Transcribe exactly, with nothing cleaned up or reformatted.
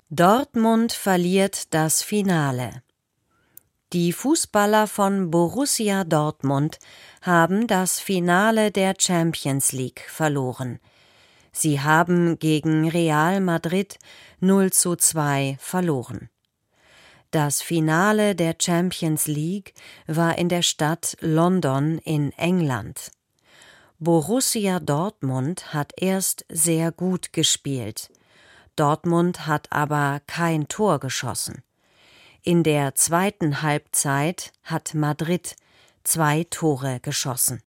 Dortmund verliert das Finale. Die Fußballer von Borussia Dortmund haben das Finale der Champions League verloren. Sie haben gegen Real Madrid null zu zwei verloren. Das Finale der Champions League war in der Stadt London in England. Borussia Dortmund hat erst sehr gut gespielt. Dortmund hat aber kein Tor geschossen. In der zweiten Halbzeit hat Madrid zwei Tore geschossen.